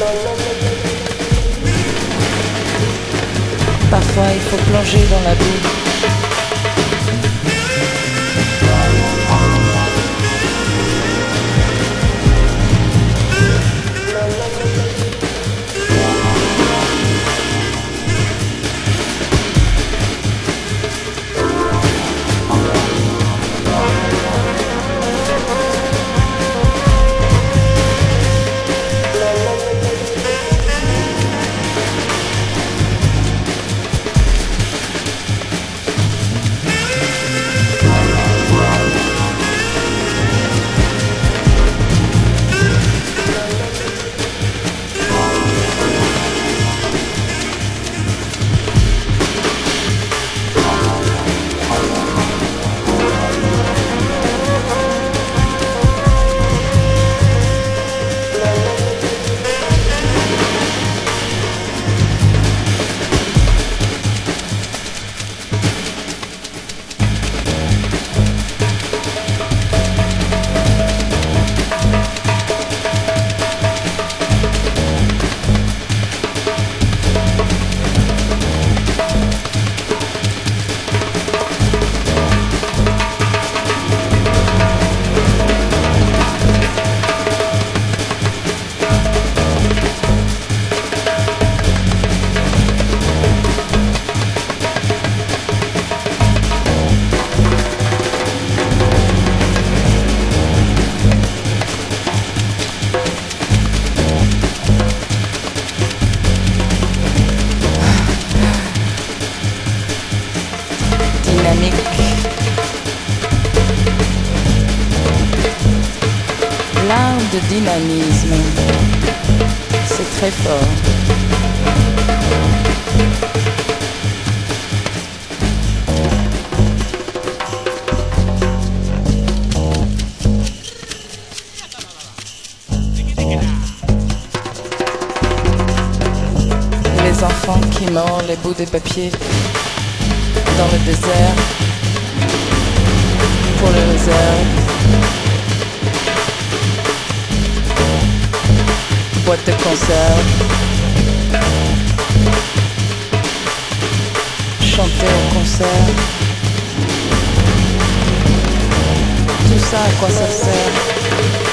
Parfois il faut plonger dans la boue. L'art de dynamisme, c'est très fort. Les enfants qui mordent les bouts de papier dans le désert pour les réserves. Boîte de conserve, chanter au concert, tout ça à quoi ça sert?